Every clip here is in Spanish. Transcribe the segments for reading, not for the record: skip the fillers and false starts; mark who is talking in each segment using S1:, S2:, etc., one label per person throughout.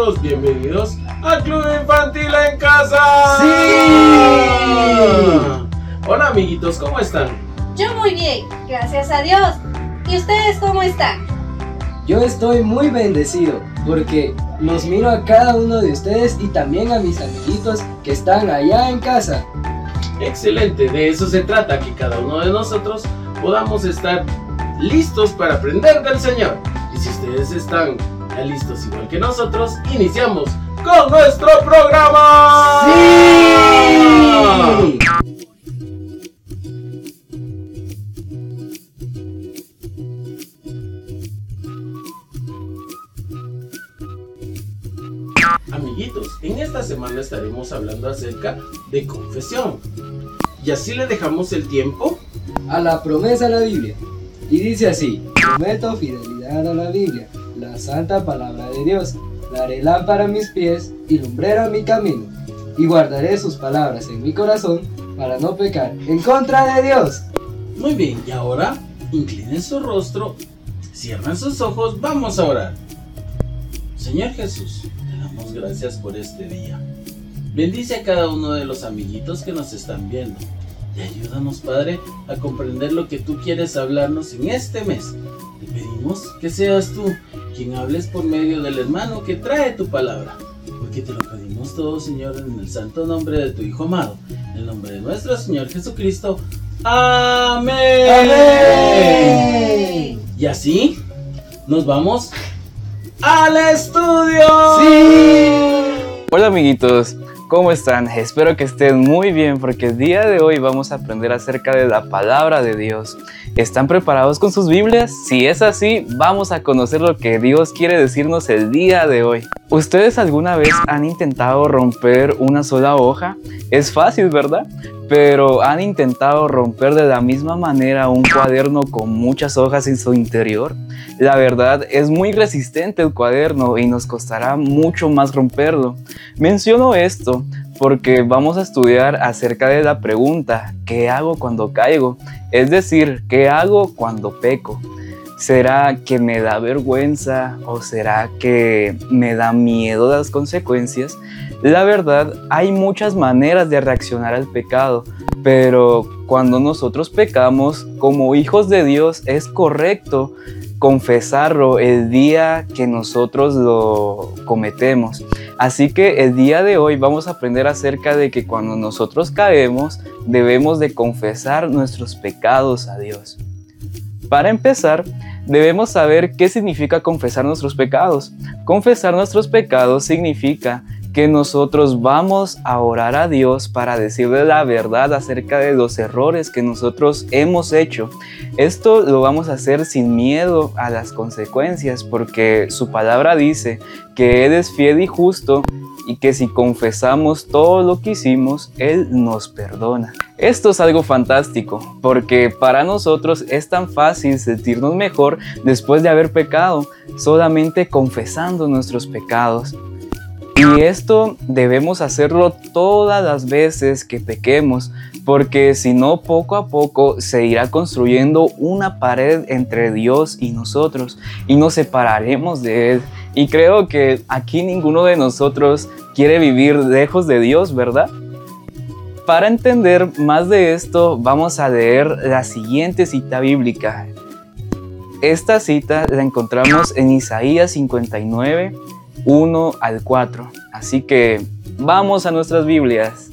S1: amiguitos, bienvenidos a Club Infantil en Casa.
S2: ¡Sí!
S1: Hola amiguitos, ¿cómo están?
S3: Yo muy bien, gracias a Dios. ¿Y ustedes cómo están?
S2: Yo estoy muy bendecido porque los miro a cada uno de ustedes y también a mis amiguitos que están allá en casa.
S1: Excelente, de eso se trata, que cada uno de nosotros podamos estar listos para aprender del Señor. Y si ustedes están ya listos igual que nosotros, iniciamos con nuestro programa.
S2: ¡Sí!
S1: Amiguitos, en esta semana estaremos hablando acerca de confesión. Y así le dejamos el tiempo
S2: A la promesa de la Biblia. Y dice así: prometo fidelidad a la Biblia, la santa palabra de Dios. Daré lámpara a mis pies y lumbrera a mi camino. Y guardaré sus palabras en mi corazón para no pecar en contra de Dios.
S1: Muy bien, y ahora inclinen su rostro, cierren sus ojos, vamos a orar. Señor Jesús, te damos gracias por este día. Bendice a cada uno de los amiguitos que nos están viendo. Y ayúdanos, Padre, a comprender lo que tú quieres hablarnos en este mes. Te pedimos que seas tú quien hables por medio del hermano que trae tu palabra. Porque te lo pedimos todo, Señor, en el santo nombre de tu Hijo amado, en el nombre de nuestro Señor Jesucristo. ¡Amén!
S2: ¡Amén!
S1: Y así nos vamos al estudio.
S2: ¡Sí!
S4: Hola amiguitos, ¿cómo están? Espero que estén muy bien porque el día de hoy vamos a aprender acerca de la palabra de Dios. ¿Están preparados con sus Biblias? Si es así, vamos a conocer lo que Dios quiere decirnos el día de hoy. ¿Ustedes alguna vez han intentado romper una sola hoja? Es fácil, ¿verdad? Pero ¿han intentado romper de la misma manera un cuaderno con muchas hojas en su interior? La verdad es muy resistente el cuaderno y nos costará mucho más romperlo. Menciono esto porque vamos a estudiar acerca de la pregunta ¿qué hago cuando caigo? Es decir, ¿qué hago cuando peco? ¿Será que me da vergüenza o será que me da miedo las consecuencias? La verdad, hay muchas maneras de reaccionar al pecado, pero cuando nosotros pecamos, como hijos de Dios, es correcto confesarlo el día que nosotros lo cometemos. Así que el día de hoy vamos a aprender acerca de que cuando nosotros caemos, debemos de confesar nuestros pecados a Dios. Para empezar, debemos saber qué significa confesar nuestros pecados. Confesar nuestros pecados significa que nosotros vamos a orar a Dios para decirle la verdad acerca de los errores que nosotros hemos hecho. Esto lo vamos a hacer sin miedo a las consecuencias, porque su palabra dice que Él es fiel y justo y que si confesamos todo lo que hicimos, Él nos perdona. Esto es algo fantástico, porque para nosotros es tan fácil sentirnos mejor después de haber pecado, solamente confesando nuestros pecados. Y esto debemos hacerlo todas las veces que pequemos, porque si no, poco a poco se irá construyendo una pared entre Dios y nosotros, y nos separaremos de Él. Y creo que aquí ninguno de nosotros quiere vivir lejos de Dios, ¿verdad? Para entender más de esto, vamos a leer la siguiente cita bíblica. Esta cita la encontramos en Isaías 59, 1 al 4. Así que vamos a nuestras Biblias.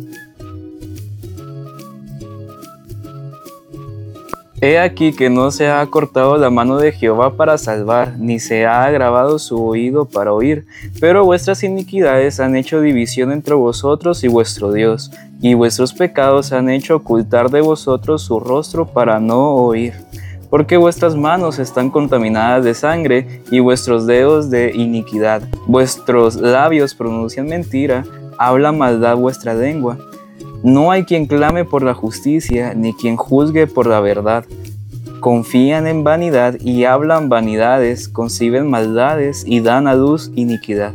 S4: He aquí que no se ha cortado la mano de Jehová para salvar, ni se ha agravado su oído para oír, pero vuestras iniquidades han hecho división entre vosotros y vuestro Dios, y vuestros pecados han hecho ocultar de vosotros su rostro para no oír. Porque vuestras manos están contaminadas de sangre y vuestros dedos de iniquidad. Vuestros labios pronuncian mentira, habla maldad vuestra lengua. No hay quien clame por la justicia, ni quien juzgue por la verdad. Confían en vanidad y hablan vanidades, conciben maldades y dan a luz iniquidad.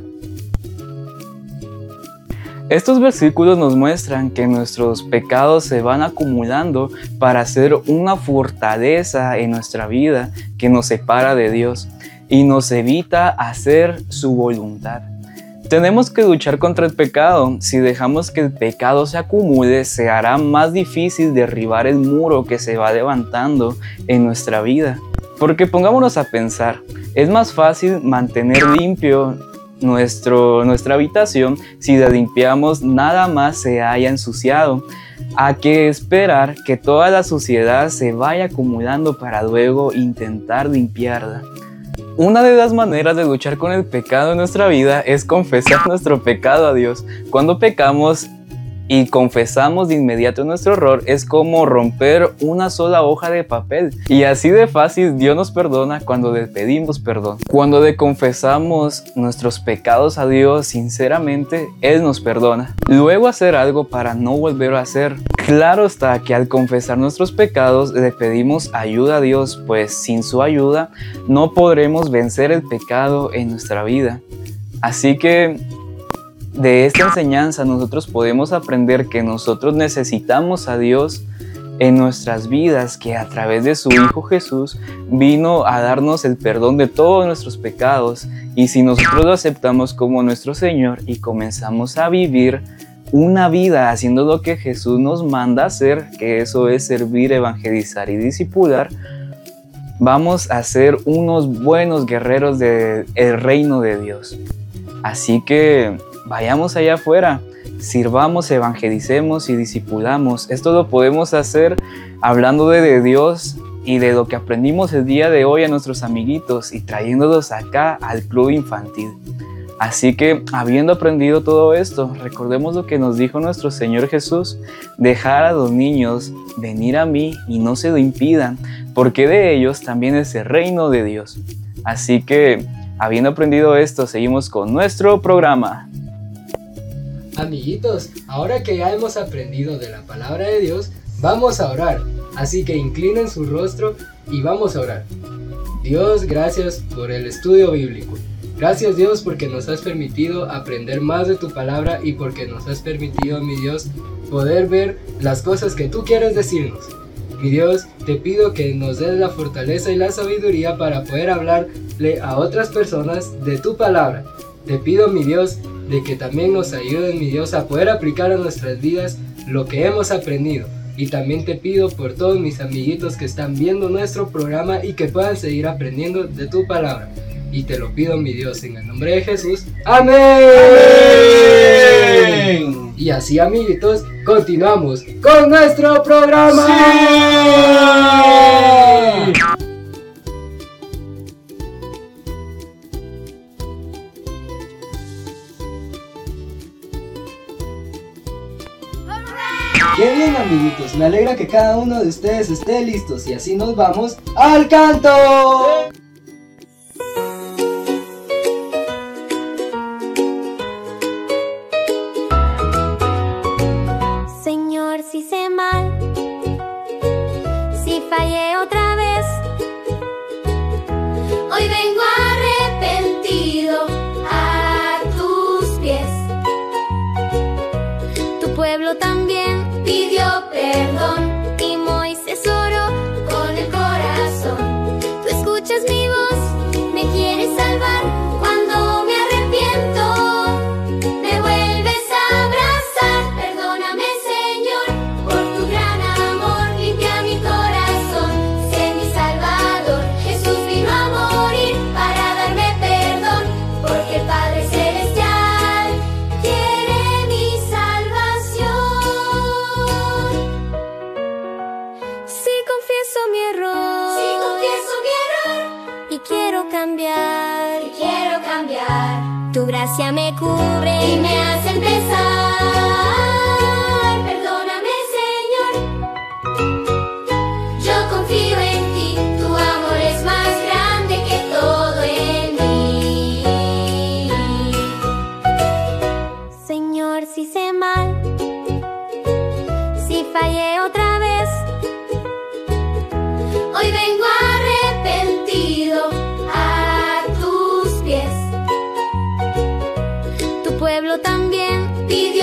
S4: Estos versículos nos muestran que nuestros pecados se van acumulando para ser una fortaleza en nuestra vida que nos separa de Dios y nos evita hacer su voluntad. Tenemos que luchar contra el pecado. Si dejamos que el pecado se acumule, se hará más difícil derribar el muro que se va levantando en nuestra vida. Porque pongámonos a pensar, es más fácil mantener limpio nuestra habitación si la limpiamos nada más se haya ensuciado, a que esperar que toda la suciedad se vaya acumulando para luego intentar limpiarla. Una de las maneras de luchar con el pecado en nuestra vida es confesar nuestro pecado a Dios. Cuando pecamos y confesamos de inmediato nuestro error, es como romper una sola hoja de papel. Y así de fácil Dios nos perdona cuando le pedimos perdón. Cuando le confesamos nuestros pecados a Dios sinceramente, Él nos perdona. Luego hacer algo para no volver a hacer. Claro está que al confesar nuestros pecados le pedimos ayuda a Dios, pues sin su ayuda no podremos vencer el pecado en nuestra vida. Así que de esta enseñanza nosotros podemos aprender que nosotros necesitamos a Dios en nuestras vidas, que a través de su Hijo Jesús vino a darnos el perdón de todos nuestros pecados, y si nosotros lo aceptamos como nuestro Señor y comenzamos a vivir una vida haciendo lo que Jesús nos manda hacer, que eso es servir, evangelizar y discipular, vamos a ser unos buenos guerreros del reino de Dios. Así que vayamos allá afuera, sirvamos, evangelicemos y discipulamos. Esto lo podemos hacer hablando de Dios y de lo que aprendimos el día de hoy a nuestros amiguitos y trayéndolos acá al club infantil. Así que, habiendo aprendido todo esto, recordemos lo que nos dijo nuestro Señor Jesús: dejar a los niños venir a mí y no se lo impidan, porque de ellos también es el reino de Dios. Así que, habiendo aprendido esto, seguimos con nuestro programa.
S2: Amiguitos, ahora que ya hemos aprendido de la palabra de Dios, vamos a orar. Así que inclinen su rostro y vamos a orar. Dios, gracias por el estudio bíblico. Gracias, Dios, porque nos has permitido aprender más de tu palabra y porque nos has permitido, mi Dios, poder ver las cosas que tú quieres decirnos. Mi Dios, te pido que nos des la fortaleza y la sabiduría para poder hablarle a otras personas de tu palabra. Te pido, mi Dios, de que también nos ayuden, mi Dios, a poder aplicar a nuestras vidas lo que hemos aprendido. Y también te pido por todos mis amiguitos que están viendo nuestro programa y que puedan seguir aprendiendo de tu palabra. Y te lo pido, mi Dios, en el nombre de Jesús. ¡Amén! ¡Amén! Y así, amiguitos, continuamos con nuestro programa. ¡Sí! ¡Qué bien, amiguitos! Me alegra que cada uno de ustedes esté listos y así nos vamos al canto.
S5: Señor, si hice mal, si fallé otra vez, hoy vengo arrepentido a tus pies. Tu pueblo también pidió perdón y Moisés oró con el corazón. Tú escuchas mi voz, me quieres salvar cuando me arrepiento. Me vuelves a abrazar, perdóname, Señor, por tu gran amor, limpia mi corazón. Sé mi Salvador, Jesús vino a morir para darme perdón, porque el Padre Celestial quiere mi salvación. Si confieso mi error, y quiero cambiar, tu gracia me cubre y me hace empezar. Perdóname, Señor, yo confío en ti, tu amor es más grande que todo en mí. Señor, si hice mal, si fallé otra vez, hoy vengo arrepentido a tus pies. Tu pueblo también pidió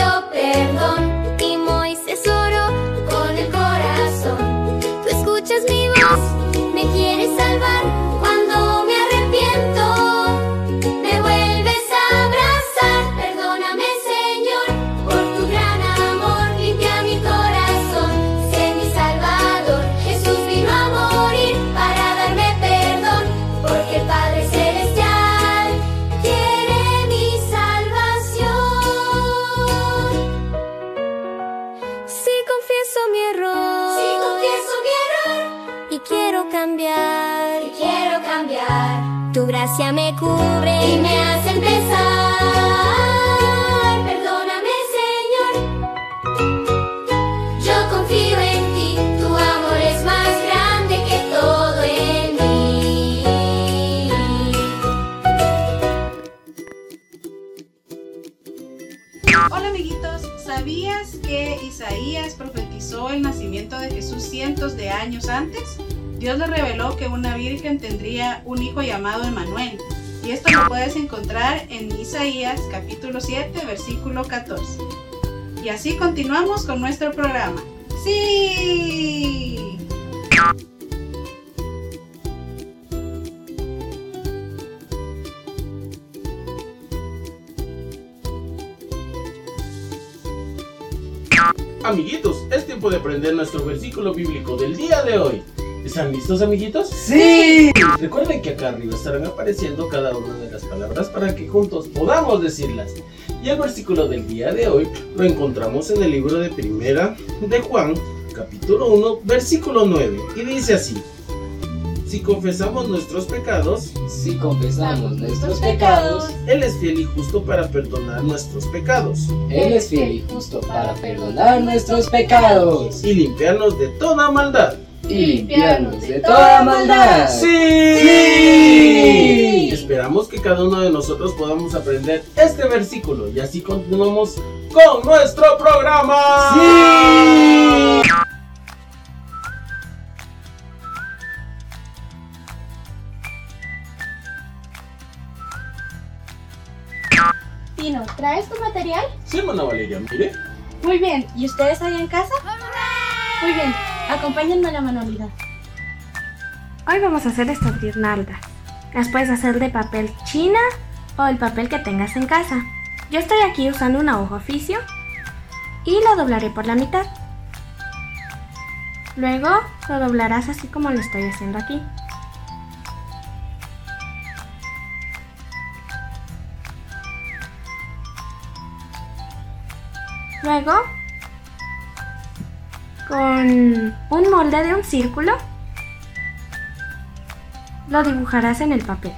S5: quiero cambiar. Y quiero cambiar. Tu gracia me cubre y me hace empezar. Perdóname, Señor. Yo confío en ti. Tu amor es más grande que todo en mí.
S6: Hola amiguitos, ¿sabías que Isaías profetizó el nacimiento de Jesús cientos de años antes? Dios le reveló que una virgen tendría un hijo llamado Emmanuel, y esto lo puedes encontrar en Isaías capítulo 7 versículo 14. Y así continuamos con nuestro programa. ¡Sí!
S1: Amiguitos, es tiempo de aprender nuestro versículo bíblico del día de hoy. ¿Están listos, amiguitos?
S2: ¡Sí!
S1: Recuerden que acá arriba estarán apareciendo cada una de las palabras para que juntos podamos decirlas. Y el versículo del día de hoy lo encontramos en el libro de Primera de Juan, capítulo 1, versículo 9. Y dice así: si confesamos nuestros pecados,
S2: Si confesamos nuestros pecados,
S1: Él es fiel y justo para perdonar nuestros pecados
S2: Él es fiel y justo para perdonar nuestros pecados
S1: y limpiarnos de toda maldad.
S2: y limpiarnos de toda maldad.
S1: ¡Sí! Esperamos que cada uno de nosotros podamos aprender este versículo y así continuamos con nuestro programa.
S2: ¡Sí!
S3: Tino, ¿traes tu material?
S1: Sí, hermana Valeria, mire.
S3: Muy bien, ¿y ustedes ahí en casa? Muy bien, acompáñenme a la manualidad.
S7: Hoy vamos a hacer estas guirnaldas. Las puedes hacer de papel china o el papel que tengas en casa. Yo estoy aquí usando una hoja oficio y la doblaré por la mitad. Luego lo doblarás así como lo estoy haciendo aquí. Luego, con un molde de un círculo, lo dibujarás en el papel.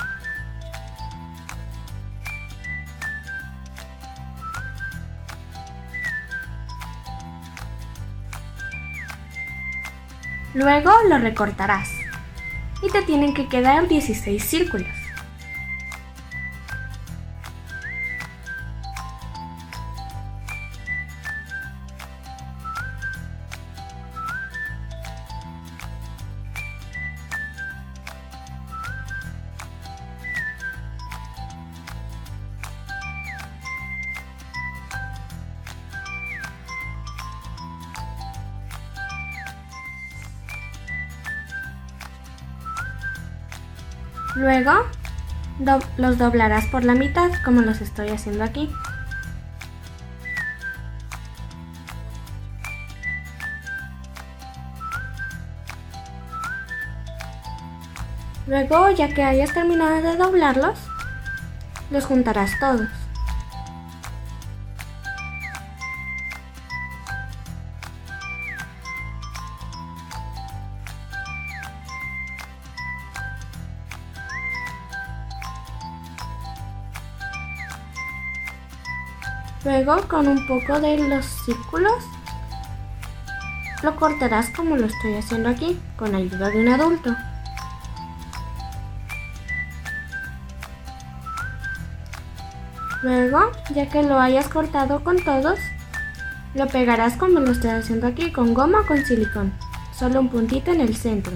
S7: Luego lo recortarás y te tienen que quedar 16 círculos. Luego los doblarás por la mitad como los estoy haciendo aquí. Luego, ya que hayas terminado de doblarlos, los juntarás todos. Luego, con un poco de los círculos, lo cortarás como lo estoy haciendo aquí, con ayuda de un adulto. Luego, ya que lo hayas cortado con todos, lo pegarás como lo estoy haciendo aquí, con goma o con silicón, solo un puntito en el centro.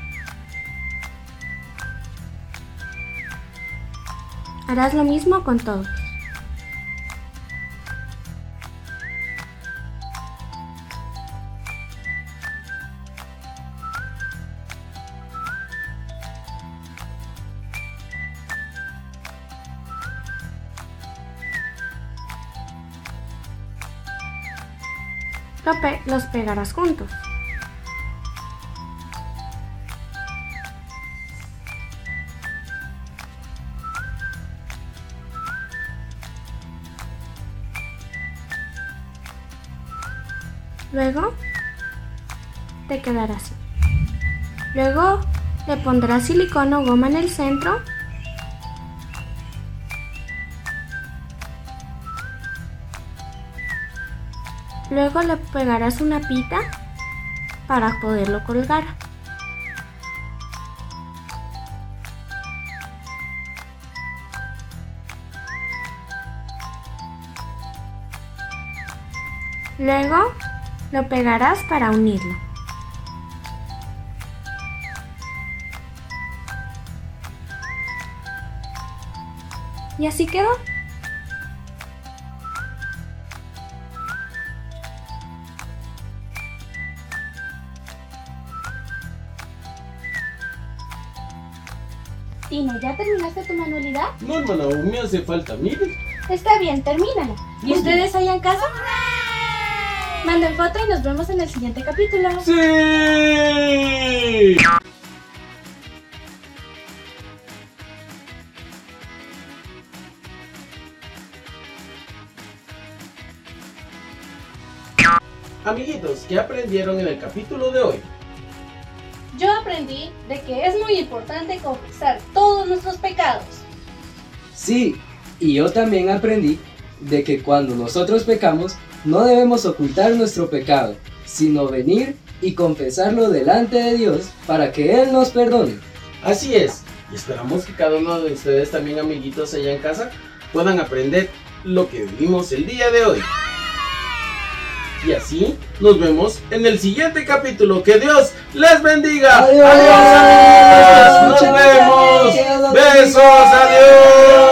S7: Harás lo mismo con todos. Los pegarás juntos. Luego te quedará así. Luego le pondrás silicona o goma en el centro. Luego le pegarás una pita para poderlo colgar. Luego lo pegarás para unirlo. Y así quedó.
S3: Tino, ¿ya terminaste tu manualidad?
S1: No, hermana, aún me hace falta, mire.
S3: Está bien, termínala. ¿Y
S1: Muy
S3: ustedes allá en casa? Manden foto y nos vemos en el siguiente capítulo.
S1: ¡Sí! Amiguitos, ¿qué aprendieron en el capítulo de hoy?
S3: Yo aprendí de que es muy importante confesar todos nuestros pecados.
S2: Sí, y yo también aprendí de que cuando nosotros pecamos, no debemos ocultar nuestro pecado, sino venir y confesarlo delante de Dios para que Él nos perdone.
S1: Así es, y esperamos que cada uno de ustedes también, amiguitos allá en casa, puedan aprender lo que vivimos el día de hoy. Y así nos vemos en el siguiente capítulo. ¡Que Dios les bendiga!
S2: ¡Adiós!
S1: ¡Adiós, amiguitos! ¡Nos vemos! ¡Besos! ¡Adiós!